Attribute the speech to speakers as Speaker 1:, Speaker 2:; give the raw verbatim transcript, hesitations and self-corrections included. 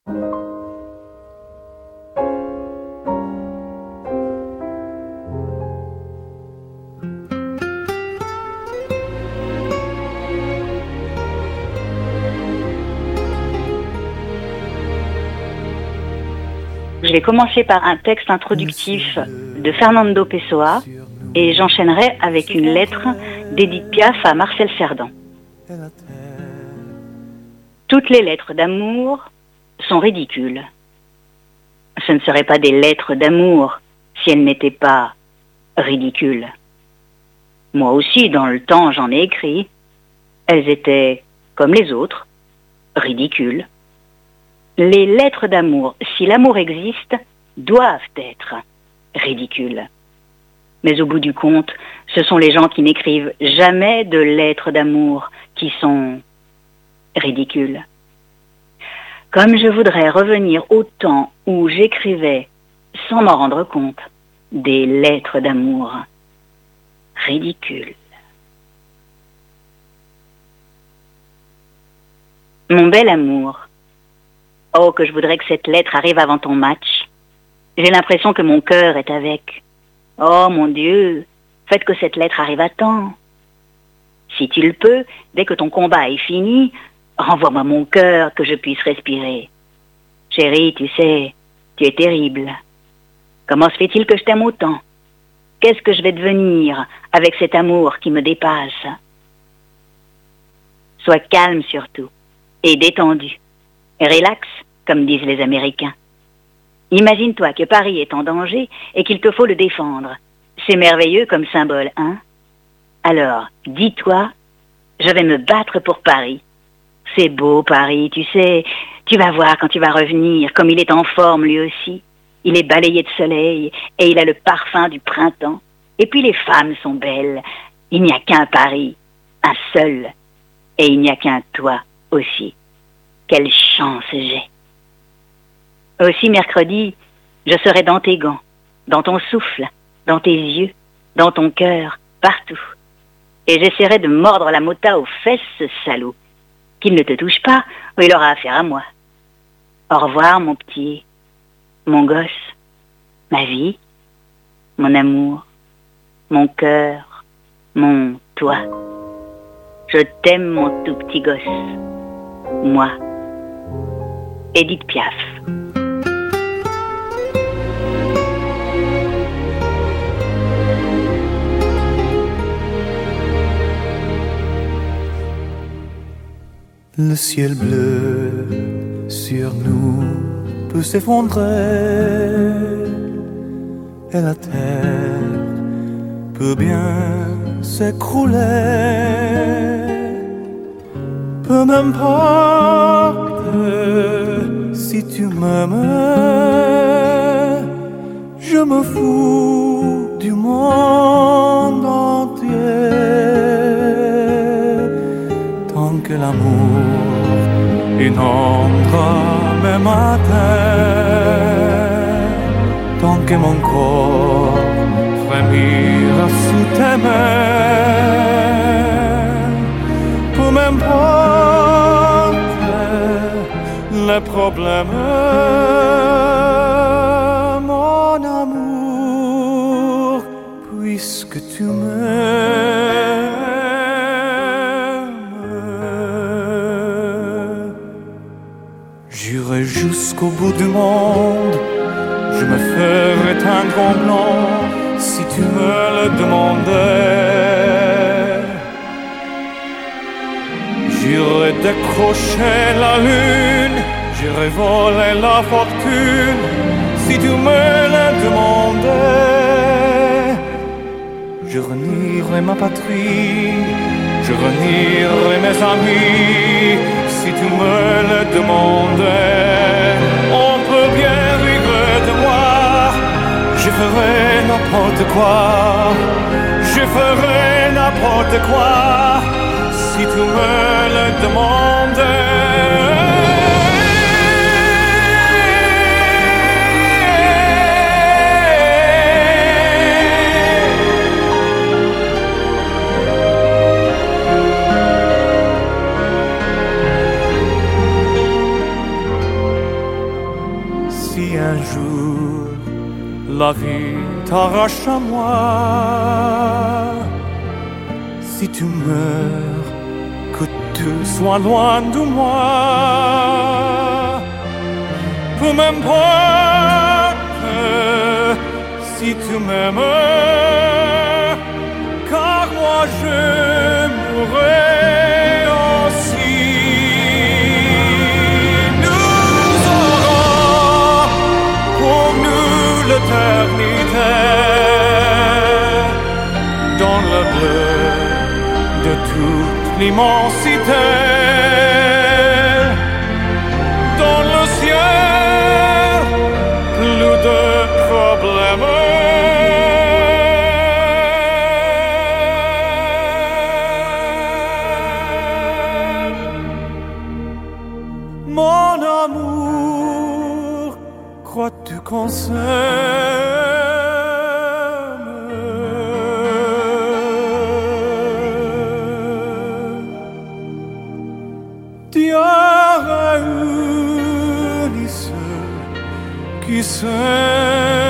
Speaker 1: Je vais commencer par un texte introductif de Fernando Pessoa et j'enchaînerai avec une lettre d'Édith Piaf à Marcel Cerdan. Toutes les lettres d'amour sont ridicules. Ce ne seraient pas des lettres d'amour si elles n'étaient pas ridicules. Moi aussi, dans le temps, j'en ai écrit. Elles étaient, comme les autres, ridicules. Les lettres d'amour, si l'amour existe, doivent être ridicules. Mais au bout du compte, ce sont les gens qui n'écrivent jamais de lettres d'amour qui sont ridicules. Comme je voudrais revenir au temps où j'écrivais, sans m'en rendre compte, des lettres d'amour ridicules. Mon bel amour, oh, que je voudrais que cette lettre arrive avant ton match. J'ai l'impression que mon cœur est avec. Oh, mon Dieu, faites que cette lettre arrive à temps. Si tu le peux, dès que ton combat est fini, renvoie-moi mon cœur que je puisse respirer. Chérie, tu sais, tu es terrible. Comment se fait-il que je t'aime autant? Qu'est-ce que je vais devenir avec cet amour qui me dépasse? Sois calme surtout et détendu. Relax, comme disent les Américains. Imagine-toi que Paris est en danger et qu'il te faut le défendre. C'est merveilleux comme symbole, hein? Alors, dis-toi, je vais me battre pour Paris. C'est beau, Paris, tu sais. Tu vas voir quand tu vas revenir, comme il est en forme lui aussi. Il est balayé de soleil et il a le parfum du printemps. Et puis les femmes sont belles. Il n'y a qu'un Paris, un seul. Et il n'y a qu'un toi aussi. Quelle chance j'ai. Aussi mercredi, je serai dans tes gants, dans ton souffle, dans tes yeux, dans ton cœur, partout. Et j'essaierai de mordre la mota aux fesses, ce salaud. Qu'il ne te touche pas, ou il aura affaire à moi. Au revoir, mon petit, mon gosse, ma vie, mon amour, mon cœur, mon toi. Je t'aime, mon tout petit gosse. Moi, Édith Piaf.
Speaker 2: Le ciel bleu sur nous peut s'effondrer et la terre peut bien s'écrouler. Peu m'importe si tu m'aimes, je me fous du monde entier. Tant que l'amour inondera mes matins, tant que mon corps frémira sous tes mains, peu m'importe les problèmes, mon amour, puisque tu m'aimes. J'irai jusqu'au bout du monde, je me ferai un grand blanc si tu me le demandais. J'irai décrocher la lune, j'irai voler la fortune si tu me le demandais. Je renierai ma patrie, je renierai mes amis si tu me le demandais. On peut bien rire de moi, je ferai n'importe quoi, je ferai n'importe quoi si tu me le demandais. un jour la vie t'arrache à moi, si tu meurs, que tu sois loin de moi, peu m'importe si tu m'aimes, car moi je mourrai aussi. Nous aurons pour nous l'éternité dans le bleu de toute l'immensité, dans le ciel, plus de problèmes. Mon amour, crois-tu qu'on s'aime? Dieu a réuni ceux qui s'aiment.